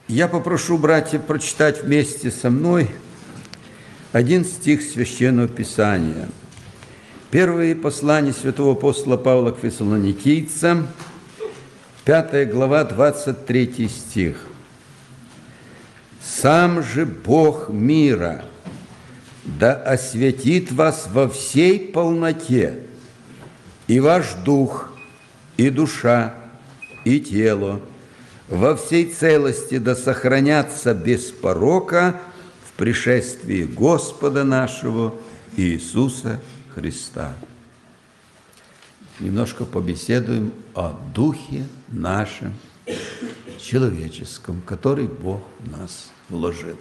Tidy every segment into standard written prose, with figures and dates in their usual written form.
Я попрошу, братья, прочитать вместе со мной один стих Священного Писания. Первое послание святого апостола Павла к фессалоникийцам, 5 глава, 23 стих. «Сам же Бог мира да осветит вас во всей полноте, и ваш дух, и душа, и тело, во всей целости да сохранятся без порока в пришествии Господа нашего Иисуса Христа». Немножко побеседуем о духе нашем человеческом, который Бог в нас вложил.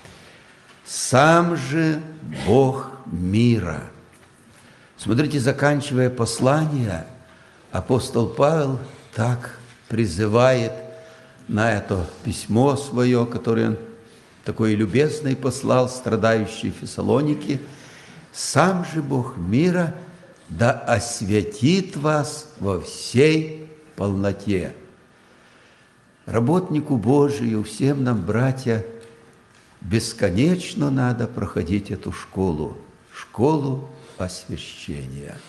Сам же Бог мира. Смотрите, заканчивая послание, апостол Павел так призывает на это письмо свое, которое он такое любезное послал страдающей Фессалонике: «Сам же Бог мира да осветит вас во всей полноте». Работнику Божию, всем нам, братья, бесконечно надо проходить эту школу освящения.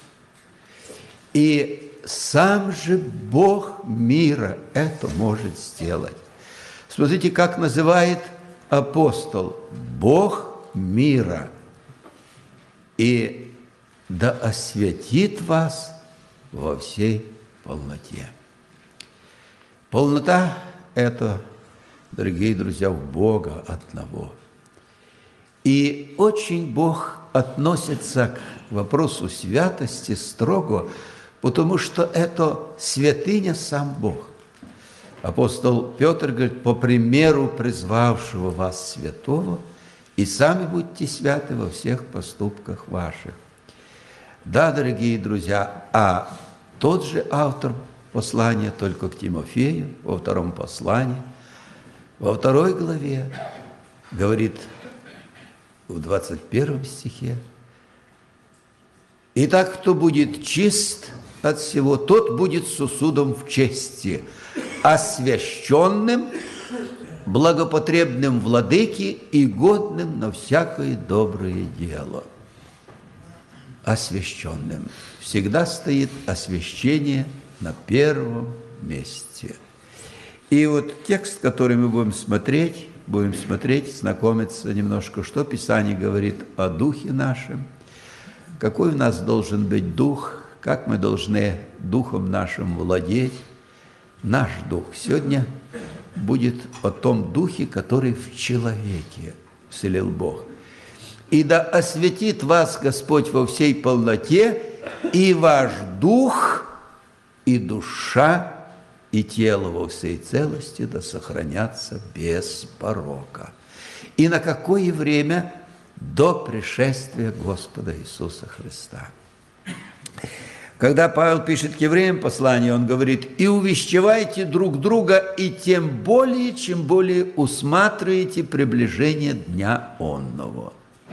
И сам же Бог мира это может сделать. Смотрите, как называет апостол: Бог мира. И да осветит вас во всей полноте. Полнота – это, дорогие друзья, у Бога одного. И очень Бог относится к вопросу святости строго, потому что это святыня сам Бог. Апостол Петр говорит: по примеру призвавшего вас святого, и сами будьте святы во всех поступках ваших. Да, дорогие друзья, а тот же автор послания, только к Тимофею, во втором послании, во 2 главе, говорит в 21 стихе: «Итак, кто будет чист от всего, тот будет сосудом в чести, освященным, благопотребным владыке и годным на всякое доброе дело». Освященным. Всегда стоит освящение на первом месте. И вот текст, который мы будем смотреть, знакомиться немножко, что Писание говорит о духе нашем, какой у нас должен быть дух, как мы должны духом нашим владеть. Наш дух сегодня будет о том духе, который в человеке вселил Бог. «И да осветит вас Господь во всей полноте, и ваш дух, и душа, и тело во всей целости да сохранятся без порока». И на какое время? До пришествия Господа Иисуса Христа. Когда Павел пишет к евреям послание, он говорит: «И увещевайте друг друга, и тем более, чем более усматриваете приближение дня онного».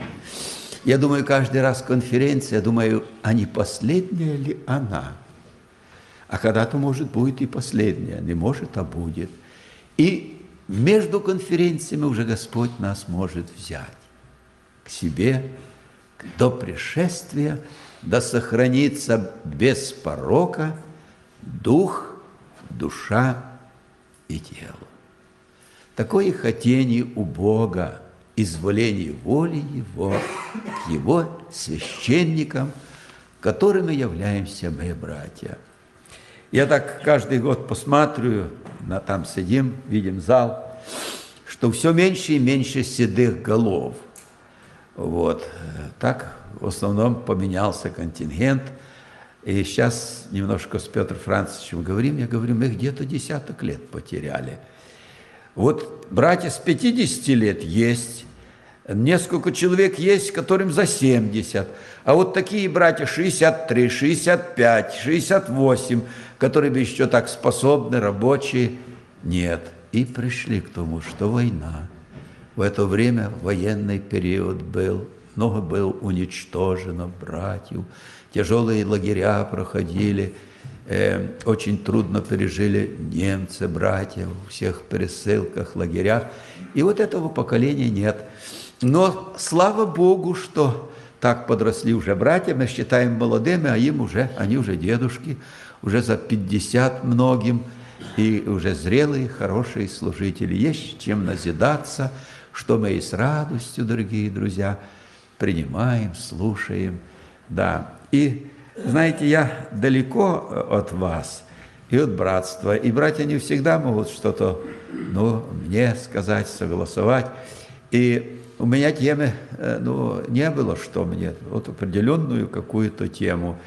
Я думаю, каждый раз конференция, я думаю, а не последняя ли она? А когда-то, может, будет и последняя, не может, а будет. И между конференциями уже Господь нас может взять к себе до пришествия, да сохранится без порока дух, душа и тело. Такое хотение у Бога, изволение воли Его к Его священникам, которыми являемся мы, братья. Я так каждый год посматриваю, там сидим, видим зал, что все меньше и меньше седых голов. Вот. Так в основном поменялся контингент. И сейчас немножко с Петром Францевичем говорим, я говорю, мы где-то 10 лет потеряли. Вот братья с 50 лет есть, несколько человек есть, которым за 70, а вот такие братья 63, 65, 68, которые бы еще так способны, рабочие, нет. И пришли к тому, что война. В это время военный период был, много было уничтожено братьев, тяжелые лагеря проходили, очень трудно пережили немцы, братья, в всех пересылках, лагерях. И вот этого поколения нет. Но слава Богу, что так подросли уже братья, мы считаем молодыми, а они уже дедушки, уже за 50 многим, и уже зрелые, хорошие служители. Есть чем назидаться, что мы и с радостью, дорогие друзья, принимаем, слушаем. Да. И, знаете, я далеко от вас и от братства, и братья не всегда могут что-то, мне сказать, согласовать. И у меня темы, не было, что мне, вот определенную какую-то тему.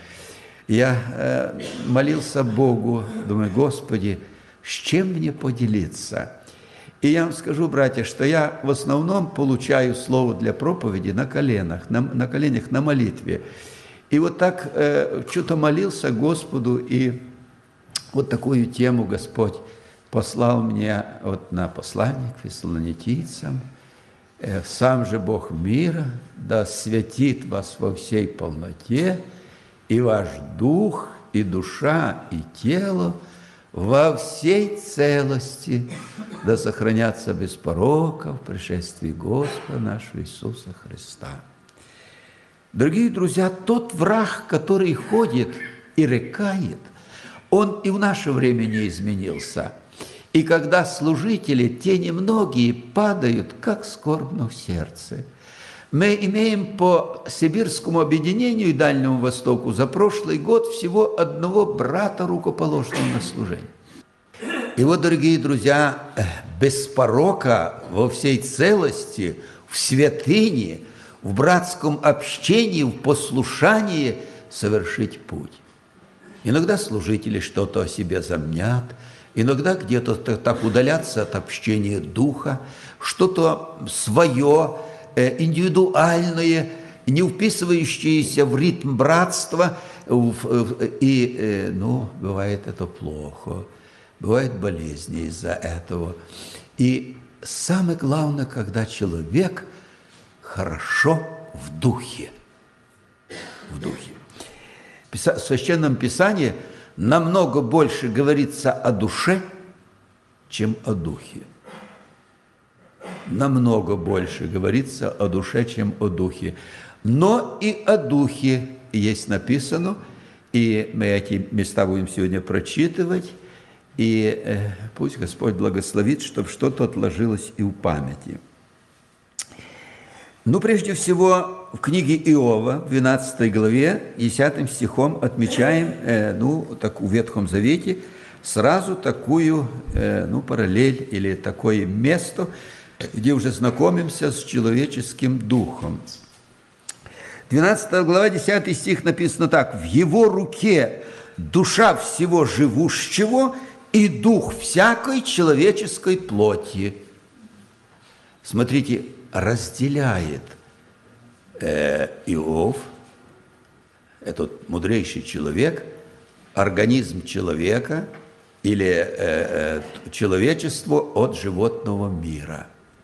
Я молился Богу, думаю, Господи, с чем мне поделиться? И я вам скажу, братья, что я в основном получаю слово для проповеди на коленях, на молитве. И вот так что-то молился Господу, и вот такую тему Господь послал мне вот на послание к фессалоникийцам. «Сам же Бог мира да святит вас во всей полноте, и ваш дух, и душа, и тело во всей целости да сохранятся без порока в пришествии Господа нашего Иисуса Христа». Дорогие друзья, тот враг, который ходит и рыкает, он и в наше время не изменился. И когда служители, те немногие, падают, как скорбно в сердце. Мы имеем по Сибирскому объединению и Дальнему Востоку за прошлый год всего одного брата рукоположного на служение. И вот, дорогие друзья, без порока во всей целости, в святыне, в братском общении, в послушании совершить путь. Иногда служители что-то о себе замнят, иногда где-то так удалятся от общения духа, что-то свое, индивидуальное, не вписывающееся в ритм братства, и, бывает это плохо, бывают болезни из-за этого. И самое главное, когда человек хорошо в духе. В духе. В Священном Писании намного больше говорится о душе, чем о духе. Намного больше говорится о душе, чем о духе. Но и о духе есть написано, и мы эти места будем сегодня прочитывать, и пусть Господь благословит, чтобы что-то отложилось и в памяти. Прежде всего, в книге Иова, в 12 главе, 10 стихом отмечаем, в Ветхом Завете, сразу такую, параллель или такое место, где уже знакомимся с человеческим духом. 12 глава, 10 стих написано так: «В его руке душа всего живущего и дух всякой человеческой плоти». Смотрите, разделяет Иов, этот мудрейший человек, организм человека или человечество от животного мира.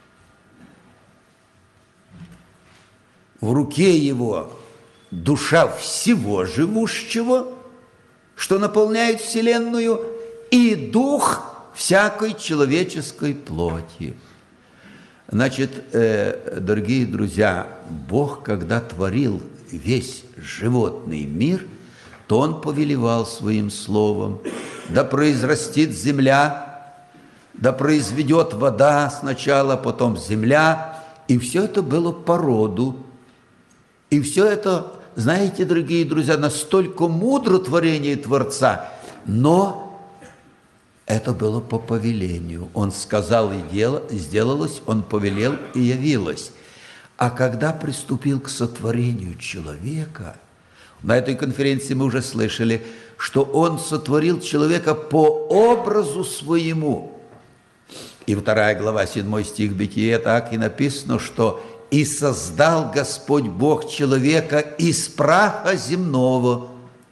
В руке его душа всего живущего, что наполняет вселенную, и дух всякой человеческой плоти. Значит, дорогие друзья, Бог, когда творил весь животный мир, то Он повелевал Своим Словом: да произрастит земля, да произведет вода сначала, потом земля. И все это было по роду. И все это, знаете, дорогие друзья, настолько мудро творение Творца, но это было по повелению. Он сказал, и сделалось, Он повелел, и явилось. А когда приступил к сотворению человека, на этой конференции мы уже слышали, что Он сотворил человека по образу своему. И 2 глава, 7 стих Бытия, так и написано, что «И создал Господь Бог человека из праха земного».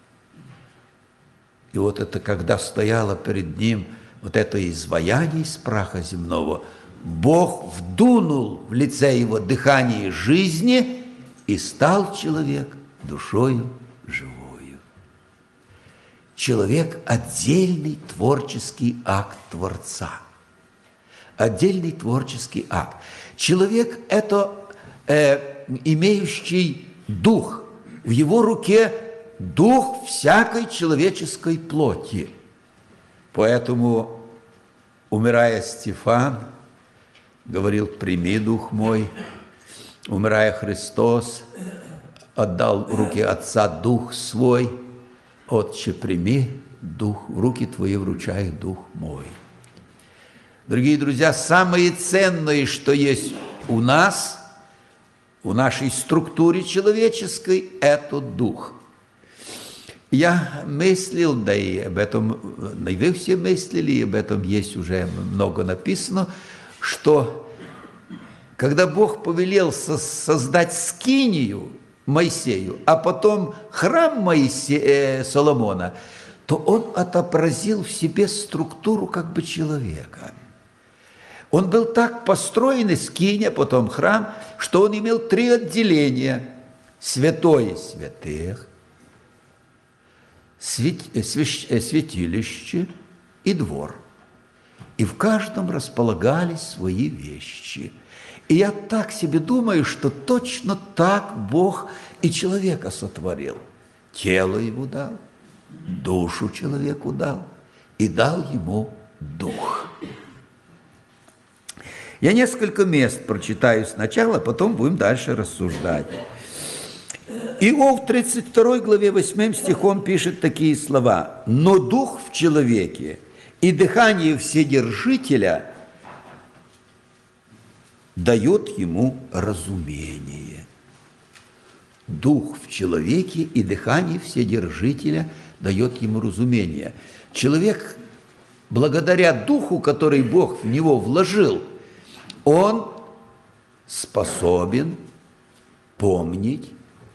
И вот это, когда стояло перед ним вот это изваяние из праха земного, Бог вдунул в лице его дыхание жизни, и стал человек душою живою. человек – отдельный творческий акт Творца. Отдельный творческий акт. Человек – это имеющий дух. В его руке дух всякой человеческой плоти. Поэтому, умирая Стефан, говорил: «Прими дух мой». Умирая Христос, отдал в руки Отца дух свой. «Отче, прими дух, в руки твои вручаю дух мой». Дорогие друзья, самое ценное, что есть у нас, в нашей структуре человеческой, это дух. Я мыслил, да и об этом, да и вы все мыслили, и об этом есть уже много написано, что когда Бог повелел создать скинию Моисею, а потом храм Соломона, то он отобразил в себе структуру как бы человека. Он был так построен, скиния, потом храм, что он имел 3 отделения: святое святых, святилище и двор. И в каждом располагались свои вещи. И я так себе думаю, что точно так Бог и человека сотворил. Тело ему дал, душу человеку дал и дал ему дух. Я несколько мест прочитаю сначала, потом будем дальше рассуждать. Иов 32 главе 8 стихом пишет такие слова: «Но дух в человеке и дыхание Вседержителя дает ему разумение». Дух в человеке и дыхание Вседержителя дает ему разумение. Человек, благодаря духу, который Бог в него вложил, он способен помнить,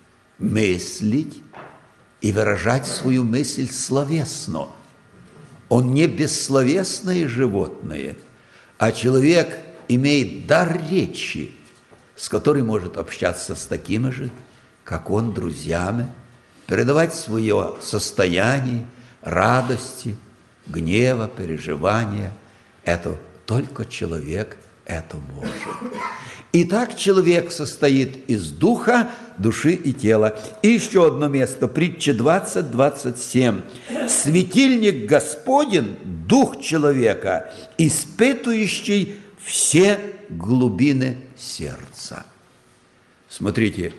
мыслить и выражать свою мысль словесно. Он не бессловесное животное, а человек имеет дар речи, с которым может общаться с такими же, как он, друзьями, передавать свое состояние радости, гнева, переживания. Это только человек это может. Итак, человек состоит из духа, души и тела. И еще одно место, притча 20:27. «Светильник Господень, дух человека, испытывающий все глубины сердца». Смотрите,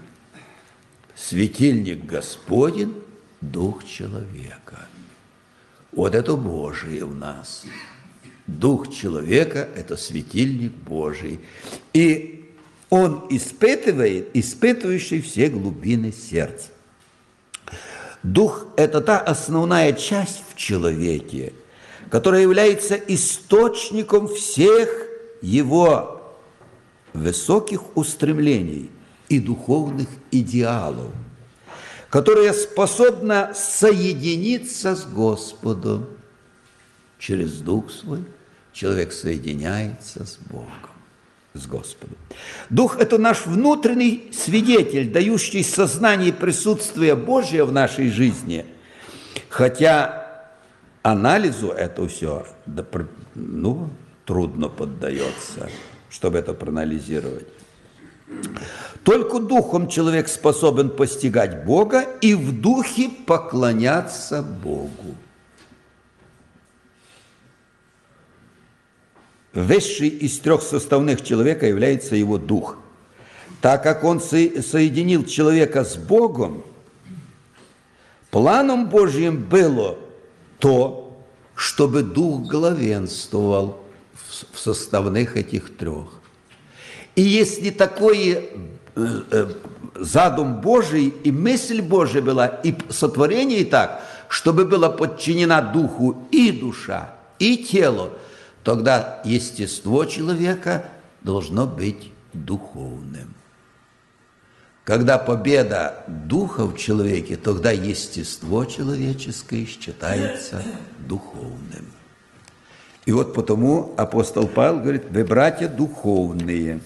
светильник Господень, дух человека. Вот это Божие в нас. Дух человека – это светильник Божий. И он испытывает, испытывающий все глубины сердца. Дух – это та основная часть в человеке, которая является источником всех его высоких устремлений и духовных идеалов, которая способна соединиться с Господом. Через Дух свой человек соединяется с Богом, с Господом. Дух – это наш внутренний свидетель, дающий сознание присутствия Божия в нашей жизни. Хотя анализу это все трудно поддается, чтобы это проанализировать. Только духом человек способен постигать Бога и в духе поклоняться Богу. Высший из 3 составных человека является его дух. Так как он соединил человека с Богом, планом Божьим было то, чтобы дух главенствовал в составных этих 3. И если такой задум Божий и мысль Божия была, и сотворение так, чтобы была подчинена духу и душа, и тело, тогда естество человека должно быть духовным. Когда победа духа в человеке, тогда естество человеческое считается духовным. И вот потому апостол Павел говорит: «Вы, братья, духовные».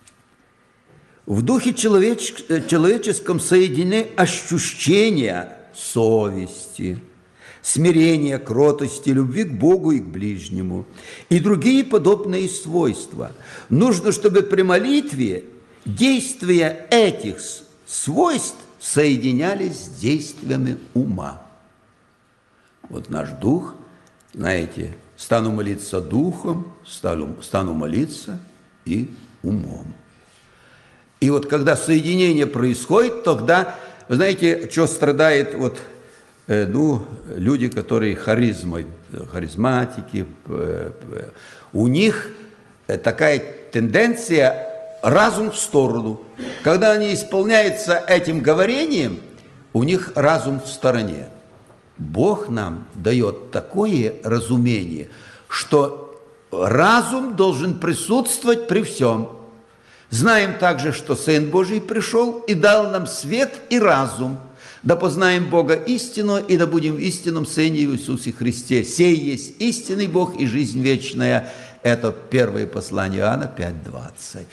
В духе человеческом соединены ощущения, совести, смирения, кротости, любви к Богу и к ближнему, и другие подобные свойства. Нужно, чтобы при молитве действия этих свойств соединялись с действиями ума. Вот наш дух, знаете, стану молиться духом, стану молиться и умом. И вот когда соединение происходит, тогда, вы знаете, что страдает вот, люди, которые харизматики, у них такая тенденция разум в сторону. Когда они исполняются этим говорением, у них разум в стороне. Бог нам дает такое разумение, что разум должен присутствовать при всем. Знаем также, что Сын Божий пришел и дал нам свет и разум. Да познаем Бога истину, и да будем в истинном Сыне Иисусе Христе. Сей есть истинный Бог и жизнь вечная. Это первое послание Иоанна 5:20.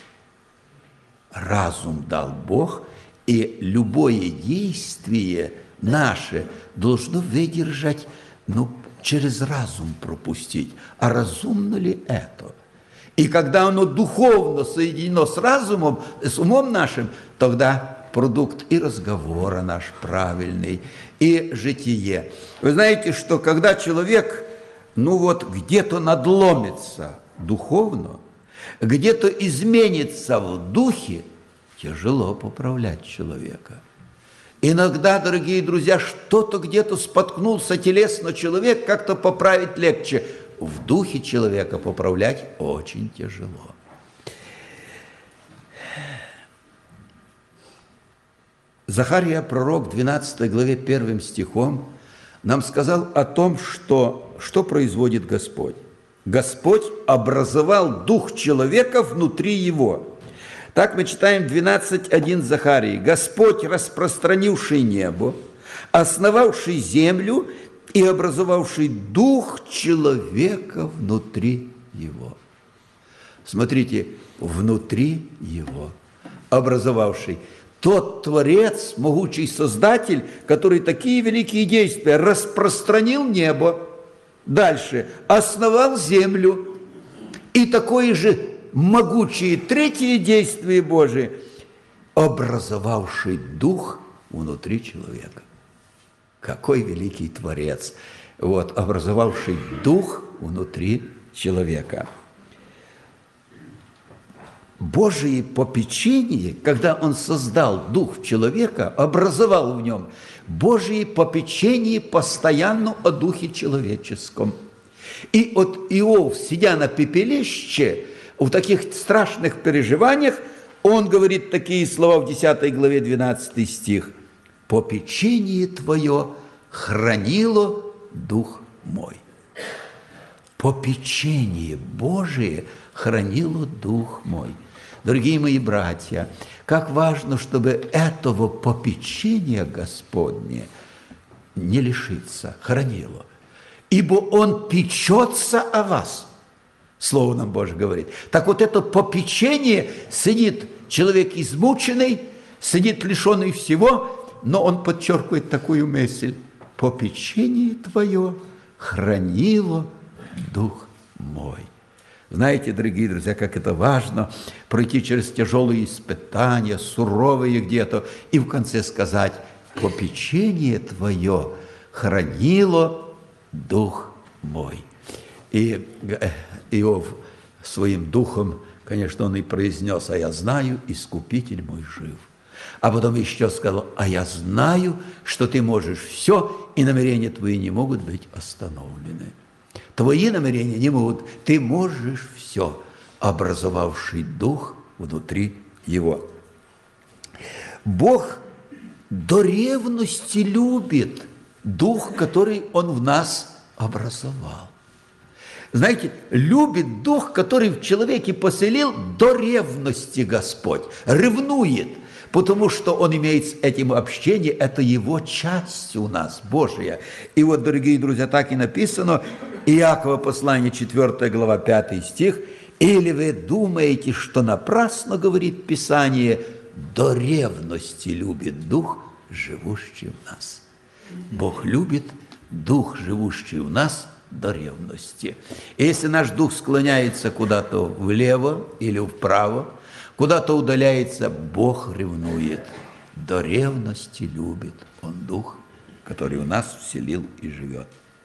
Разум дал Бог, и любое действие наше должно выдержать, через разум пропустить. А разумно ли это? И когда оно духовно соединено с разумом, с умом нашим, тогда продукт и разговора наш правильный, и житие. Вы знаете, что когда человек, где-то надломится духовно, где-то изменится в духе, тяжело поправлять человека. Иногда, дорогие друзья, что-то где-то споткнулся телесно человек, как-то поправить легче. В духе человека поправлять очень тяжело. Захария, пророк, 12 главе 1 стихом, нам сказал о том, что производит Господь. Господь образовал дух человека внутри его. Так мы читаем 12:1 Захарии. Господь, распространивший небо, основавший землю и образовавший дух человека внутри его. Смотрите, внутри его, образовавший. Тот Творец, могучий Создатель, который такие великие действия распространил небо, дальше основал землю, и такое же могучее третье действие Божие, образовавший дух внутри человека. Какой великий Творец, образовавший дух внутри человека. Божие попечение, когда Он создал дух человека, образовал в нем, Божие попечение постоянно о духе человеческом. И Иов, сидя на пепелище, в таких страшных переживаниях, он говорит такие слова в 10 главе 12 стих. «Попечение Твое хранило дух мой». Попечение Божие хранило дух мой. Дорогие мои братья, как важно, чтобы этого попечения Господне не лишиться, хранило. Ибо Он печется о вас. Слово нам Божье говорит. Так вот это попечение, сидит человек измученный, сидит лишенный всего, но он подчеркивает такую мысль. Попечение Твое хранило дух мой. Знаете, дорогие друзья, как это важно пройти через тяжелые испытания, суровые где-то, и в конце сказать, попечение Твое хранило дух мой. И Иов своим духом, конечно, он и произнес, а я знаю, Искупитель мой жив. А потом еще сказал, а я знаю, что ты можешь все, и намерения твои не могут быть остановлены. Твои намерения не могут, ты можешь все, образовавший дух внутри его. Бог до ревности любит дух, который Он в нас образовал. Знаете, любит дух, который в человеке поселил до ревности Господь, ревнует, потому что Он имеет с этим общение, это Его часть у нас, Божия. И вот, дорогие друзья, так и написано, Иакова послание, 4 глава, 5 стих, «Или вы думаете, что напрасно, говорит Писание, до ревности любит дух, живущий в нас». Бог любит дух, живущий в нас, до ревности. И если наш дух склоняется куда-то влево или вправо, куда-то удаляется, Бог ревнует. До ревности любит Он дух, который в нас вселил и живет.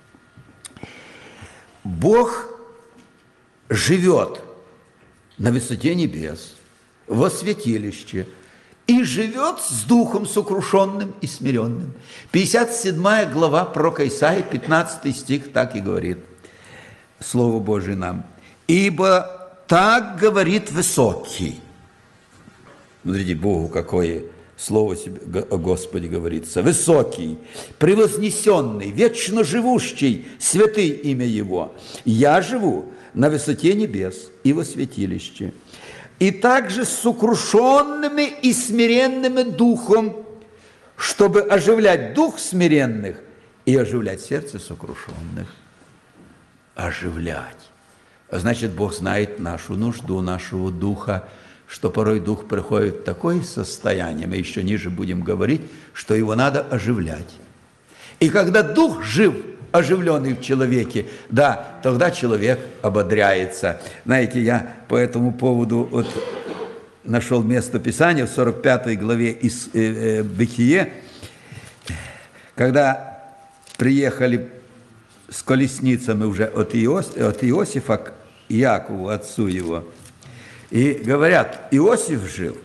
Бог живет на высоте небес, во святилище, и живет с духом сокрушенным и смиренным. 57 глава пророка Исаии, 15 стих так и говорит, Слово Божие нам. «Ибо так говорит высокий». Смотрите, Богу какое слово о Господе говорится. «Высокий, превознесенный, вечно живущий, святый имя Его. Я живу на высоте небес и во святилище. И также с сокрушенными и смиренными духом, чтобы оживлять дух смиренных и оживлять сердце сокрушенных». Оживлять. Значит, Бог знает нашу нужду, нашего духа, что порой дух приходит в такое состояние, мы еще ниже будем говорить, что его надо оживлять. И когда дух жив, оживленный в человеке, да, тогда человек ободряется. Знаете, я по этому поводу вот нашел место Писания в 45 главе из Бытие, когда приехали с колесницами уже от Иосифа к Иакову, отцу его, и говорят, Иосиф жил,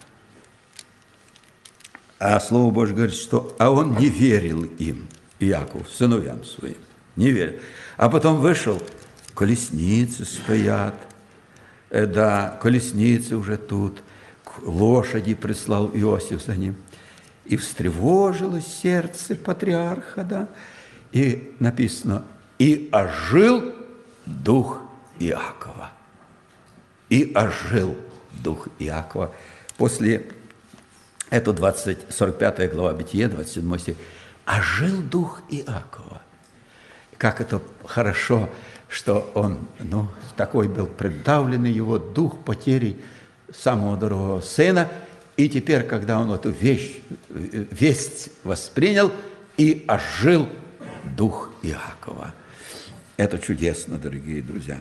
а Слово Божье говорит, что он не верил им, Иаков, сыновьям своим, не верил. А потом вышел, колесницы стоят, да, колесницы уже тут, лошади прислал Иосиф за ним. И встревожилось сердце патриарха, да, и написано, и ожил дух Иакова. И ожил дух Иакова. После, это 45 глава Бытие, 27 стих. Ожил дух Иакова. Как это хорошо, что он, такой был придавленный его дух потери самого дорогого сына. И теперь, когда он эту весть воспринял, и ожил дух Иакова. Это чудесно, дорогие друзья.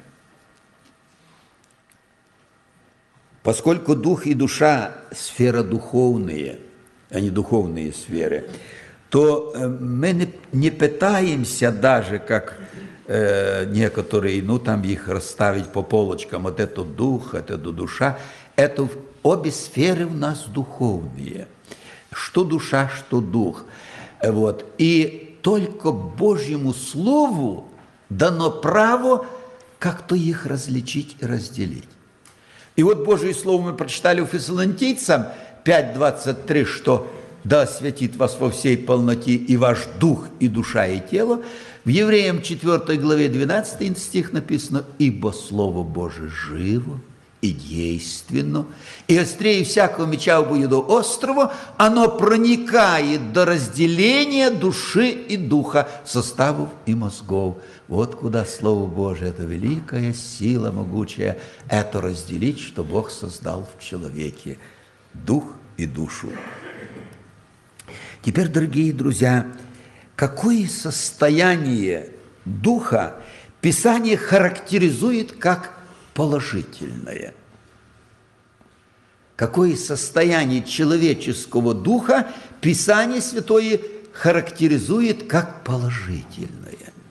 Поскольку дух и душа – сфера духовные, а не духовные сферы, то мы не пытаемся даже, как некоторые, там их расставить по полочкам, вот это дух, это душа. Это обе сферы у нас духовные. Что душа, что дух. Вот. И только Божьему Слову дано право как-то их различить и разделить. И вот Божье Слово мы прочитали у Фессалоникийцам 5:23, что «Да освятит вас во всей полноте и ваш дух, и душа, и тело». В Евреям 4 главе 12 стих написано «Ибо Слово Божие живо и действенно, и острее всякого меча обоюдоострого, оно проникает до разделения души и духа, составов и мозгов». Вот куда Слово Божие, это великая сила могучая, это разделить, что Бог создал в человеке, дух и душу. Теперь, дорогие друзья, какое состояние духа Писание характеризует как положительное? Какое состояние человеческого духа Писание Святое характеризует как положительное?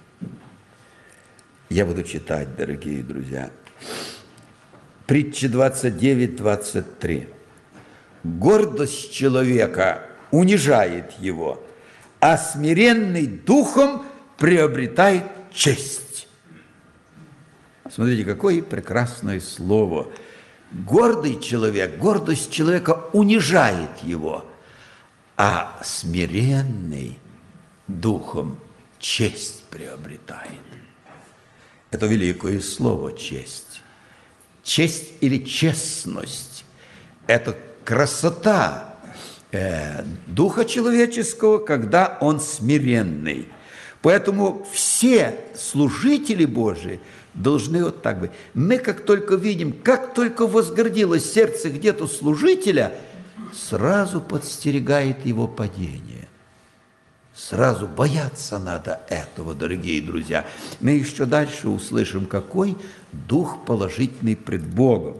Я буду читать, дорогие друзья. Притча 29:23. «Гордость человека унижает его, а смиренный духом приобретает честь». Смотрите, какое прекрасное слово. Гордый человек, гордость человека унижает его, а смиренный духом честь приобретает. Это великое слово «честь». Честь или честность – это красота духа человеческого, когда он смиренный. Поэтому все служители Божии должны вот так быть. Мы как только видим, как только возгордилось сердце где-то служителя, сразу подстерегает его падение. Сразу бояться надо этого, дорогие друзья. Мы еще дальше услышим, какой дух положительный пред Богом.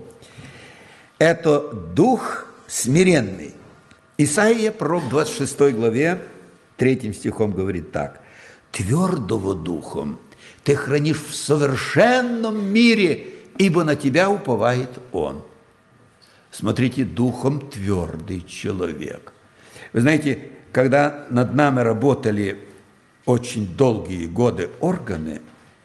Это дух смиренный. Исаия, пророк, в 26 главе, 3 стихом говорит так. «Твердого духом ты хранишь в совершенном мире, ибо на тебя уповает он». Смотрите, духом твердый человек. Вы знаете, когда над нами работали очень долгие годы органы,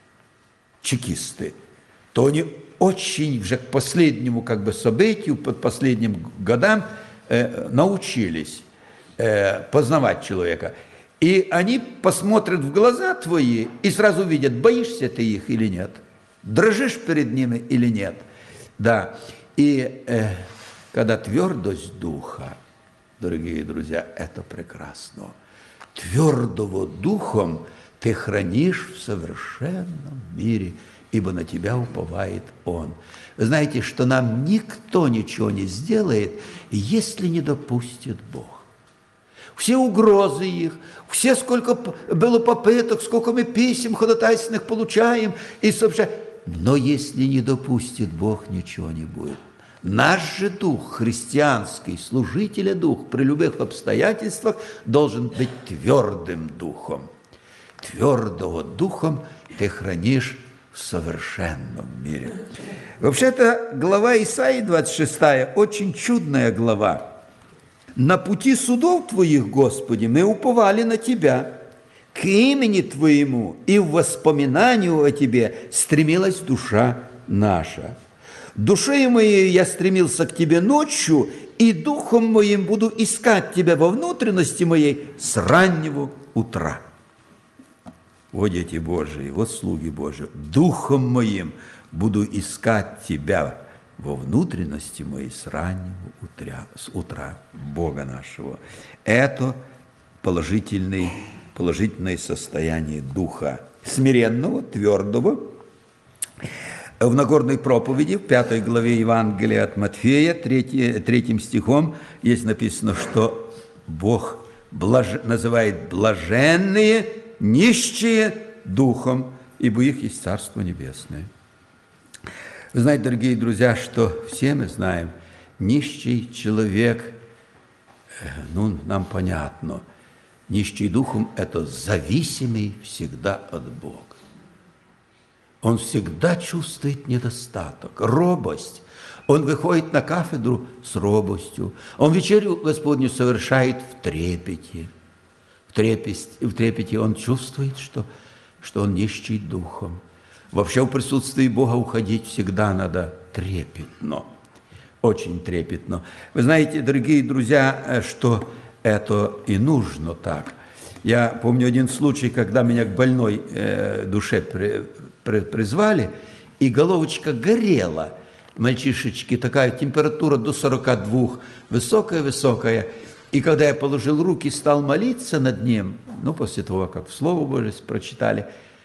чекисты, то они очень уже к последнему событию, под последним годам научились познавать человека. И они посмотрят в глаза твои и сразу видят, боишься ты их или нет, дрожишь перед ними или нет. Да, и когда твердость духа, дорогие друзья, это прекрасно. Твердого духом ты хранишь в совершенном мире, ибо на тебя уповает он. Вы знаете, что нам никто ничего не сделает, если не допустит Бог. Все угрозы их, все сколько было попыток, сколько мы писем ходатайственных получаем и сообщаем. Но если не допустит Бог, ничего не будет. Наш же дух, христианский, служителя дух, при любых обстоятельствах должен быть твердым духом. Твердого духом ты хранишь в совершенном мире. Вообще-то глава Исаии 26 очень чудная глава. «На пути судов Твоих, Господи, мы уповали на Тебя. К имени Твоему и в воспоминанию о Тебе стремилась душа наша. Душей моей я стремился к Тебе ночью, и духом моим буду искать Тебя во внутренности моей с раннего утра». Вот дети Божии, вот слуги Божии, духом моим буду искать Тебя во внутренности моей с раннего утра Бога нашего. Это положительное состояние духа, смиренного, твердого. В Нагорной проповеди, в 5 главе Евангелия от Матфея, 3 стихом, есть написано, что Бог называет блаженные, нищие духом, ибо их есть Царство Небесное. Вы знаете, дорогие друзья, что все мы знаем, нищий человек, нам понятно, нищий духом – это зависимый всегда от Бога. Он всегда чувствует недостаток, робость. Он выходит на кафедру с робостью. Он вечерю Господню совершает в трепете. В трепете он чувствует, что он нищий духом. Вообще в присутствии Бога уходить всегда надо трепетно, очень трепетно. Вы знаете, дорогие друзья, что это и нужно так. Я помню один случай, когда меня к больной душе призвали, и головочка горела. Мальчишечки, такая температура до 42, высокая-высокая. И когда я положил руки, стал молиться над ним, после того, как в Слово Божие прочитали,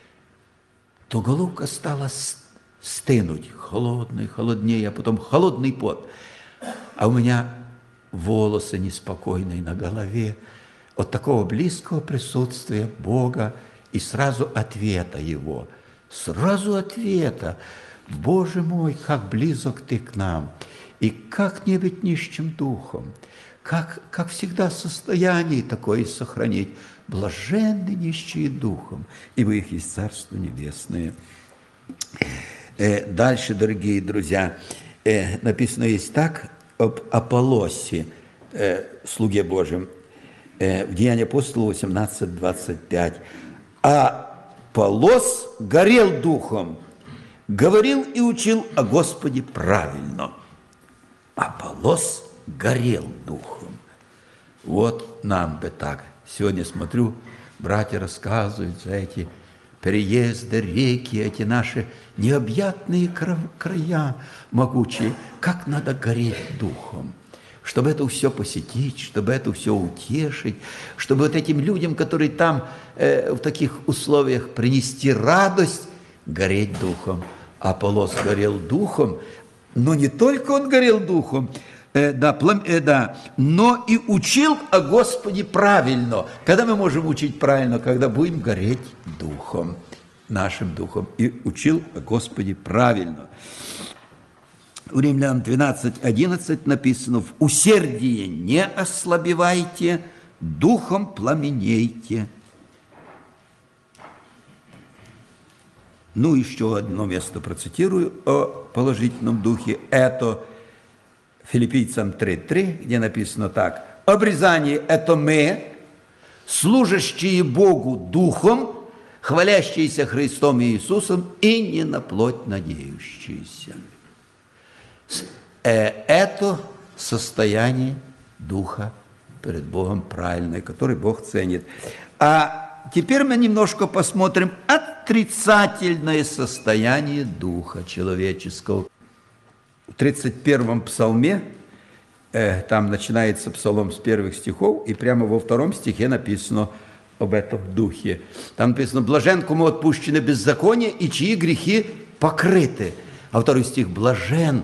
то головка стала стынуть, холоднее, а потом холодный пот. А у меня волосы неспокойные на голове от такого близкого присутствия Бога и сразу ответа Его. Сразу ответа. Боже мой, как близок Ты к нам, и как не быть нищим духом, как всегда состояние такое сохранить. Блаженны нищие духом, ибо их есть Царство Небесное. Дальше, дорогие друзья, написано есть так об Аполлосе, слуге Божьем, в Деянии апостолов 18:25. Аполлос горел духом, говорил и учил о Господе правильно. Аполлос горел духом. Вот нам бы так. Сегодня смотрю, братья рассказывают за эти переезды, реки, эти наши необъятные края могучие. Как надо гореть духом, чтобы это все посетить, чтобы это все утешить, чтобы вот этим людям, которые там в таких условиях, принести радость, гореть духом. Аполлос горел духом, но не только он горел духом, но и учил о Господе правильно. Когда мы можем учить правильно? Когда будем гореть духом, нашим духом. И учил о Господе правильно. У Римлянам 12:11 написано: в усердии не ослабевайте, духом пламенейте. Ну, еще одно место процитирую о положительном духе. Это Филиппийцам 3:3, где написано так: «Обрезание – это мы, служащие Богу духом, хвалящиеся Христом и Иисусом, и не на плоть надеющиеся». Это состояние духа перед Богом правильное, которое Бог ценит. А теперь мы немножко посмотрим отрицательное состояние духа человеческого. В 31-м псалме, там начинается псалом с первых стихов, и прямо во 2 стихе написано об этом духе. Там написано: «Блажен, кому отпущено беззаконие, и чьи грехи покрыты». А 2 стих: «Блажен,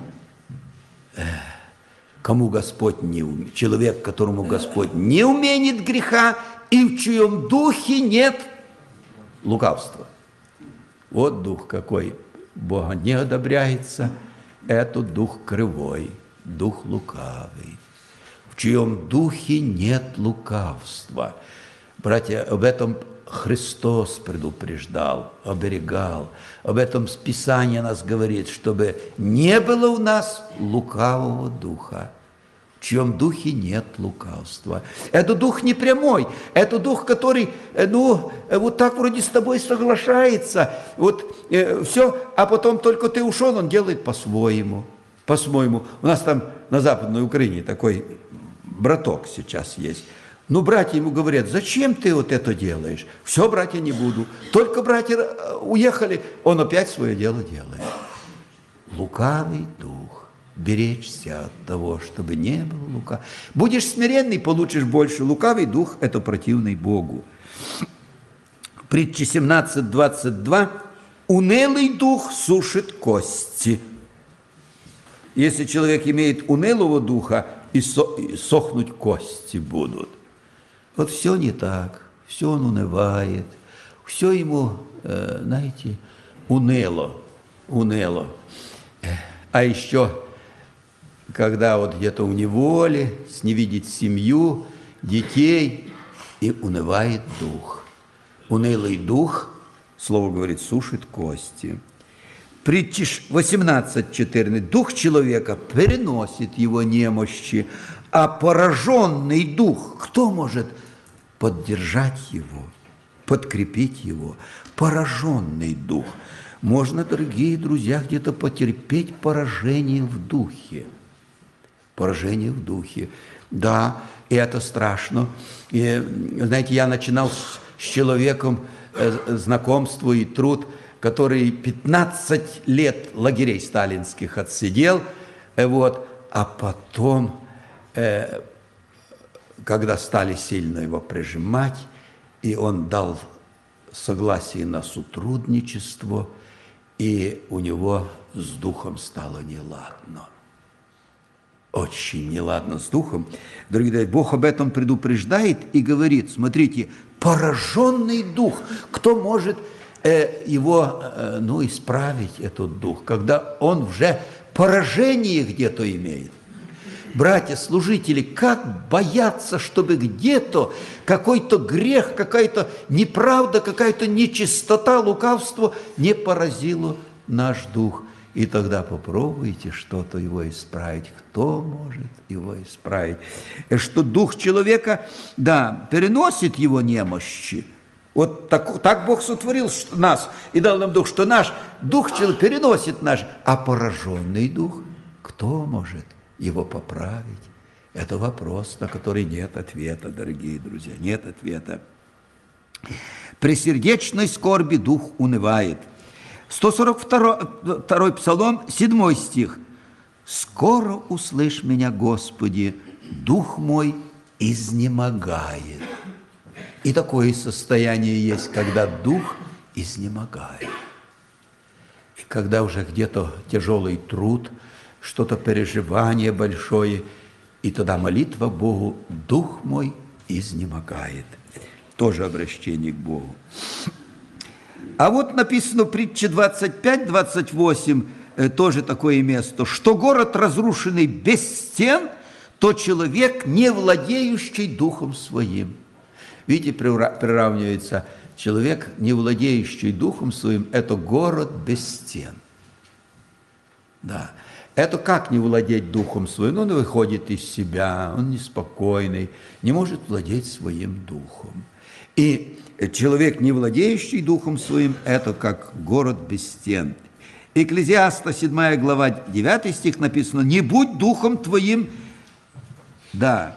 кому Господь не умеет, человек, которому Господь не уменит греха, и в чьем духе нет лукавства». Вот дух какой Бога не одобряется. Это дух кривой, дух лукавый, в чьем духе нет лукавства. Братья, об этом Христос предупреждал, оберегал. Об этом Писание нас говорит, чтобы не было у нас лукавого духа, в чьем духе нет лукавства. Это дух не прямой, это дух, который, вот так вроде с тобой соглашается, все, а потом только ты ушел, он делает по-своему. По-своему. У нас там на Западной Украине такой браток сейчас есть. Ну, братья ему говорят: зачем ты вот это делаешь? Все, братья, не буду. Только братья уехали, он опять свое дело делает. Лукавый дух. Беречься от того, чтобы не было лукавого. Будешь смиренный, получишь больше. Лукавый дух – это противный Богу. Притча 17:22. Унылый дух сушит кости. Если человек имеет унылого духа, и сохнуть кости будут. Вот все не так, все он унывает, все ему, знаете, уныло. А еще, когда вот где-то в неволе, не видит семью, детей, и унывает дух. Унылый дух, слово говорит, сушит кости. Притча 18:14. Дух человека переносит его немощи, а пораженный дух, кто может поддержать его, подкрепить его? Пораженный дух. Можно, дорогие друзья, где-то потерпеть поражение в духе. Поражение в духе. Да, и это страшно. И, знаете, я начинал с человеком знакомство и труд, который 15 лет лагерей сталинских отсидел, а потом, когда стали сильно его прижимать, и он дал согласие на сотрудничество, и у него с духом стало неладно. Очень неладно с духом. Дорогие друзья, Бог об этом предупреждает и говорит: смотрите, пораженный дух, кто может его, исправить, этот дух, когда он уже поражение где-то имеет? Братья, служители, как боятся, чтобы где-то какой-то грех, какая-то неправда, какая-то нечистота, лукавство не поразило наш дух. И тогда попробуйте что-то его исправить. Кто может его исправить? Что дух человека, переносит его немощи. Вот так Бог сотворил нас и дал нам дух, что наш дух человек переносит наш, а пораженный дух, кто может его поправить? Это вопрос, на который нет ответа, дорогие друзья, нет ответа. При сердечной скорби дух унывает. 142 псалом, 7 стих. «Скоро услышь меня, Господи, дух мой изнемогает». И такое состояние есть, когда дух изнемогает. Когда уже где-то тяжелый труд, что-то переживание большое, И тогда молитва Богу: дух мой изнемогает. Тоже обращение к Богу. А вот написано в притче 25-28, тоже такое место, что город, разрушенный без стен, то человек, не владеющий духом своим. Видите, приравнивается человек, не владеющий духом своим, это город без стен. Да. Это как не владеть духом своим? Он выходит из себя, он неспокойный, не может владеть своим духом. И человек, не владеющий духом своим, это как город без стен. Экклезиаста, 7 глава, 9 стих написано: «Не будь духом твоим, да,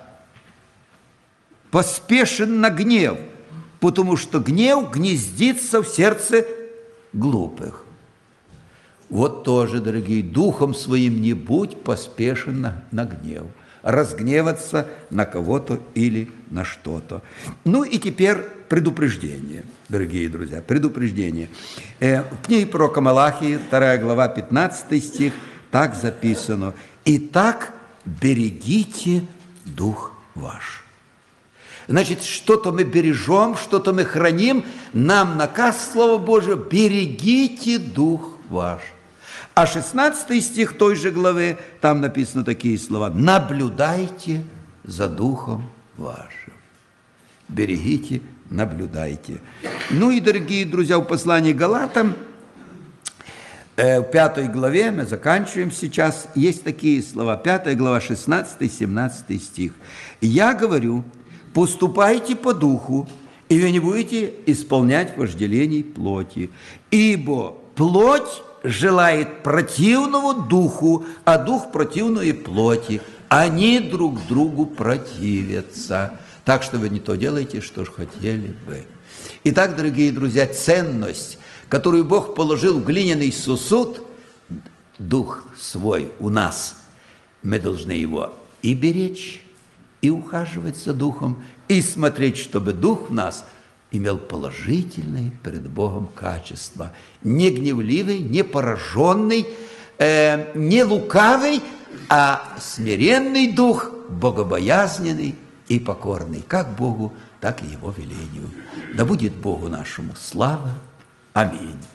поспешен на гнев, потому что гнев гнездится в сердце глупых». Вот тоже, дорогие, духом своим не будь поспешен на гнев, разгневаться на кого-то или на что-то. Ну и теперь предупреждение, дорогие друзья, предупреждение. В книге пророка Малахии, 2 глава, 15 стих, так записано: «Итак, берегите дух ваш». Значит, что-то мы бережем, что-то мы храним, нам наказ Слова Божьего: берегите дух ваш. А 16 стих той же главы, там написаны такие слова: наблюдайте за духом вашим. Берегите, наблюдайте. Ну и, дорогие друзья, в послании к Галатам, в 5 главе, мы заканчиваем сейчас, есть такие слова, 5 глава, 16-17 стих. «Я говорю, поступайте по духу, и вы не будете исполнять вожделений плоти, ибо плоть желает противного духу, а дух противной плоти. Они друг другу противятся. Так что вы не то делаете, что же хотели бы». Итак, дорогие друзья, ценность, которую Бог положил в глиняный сосуд, дух свой у нас, мы должны его и беречь, и ухаживать за духом, и смотреть, чтобы дух в нас имел положительные перед Богом качества. Не гневливый, не пораженный, не лукавый, а смиренный дух, богобоязненный и покорный, как Богу, так и Его велению. Да будет Богу нашему слава. Аминь.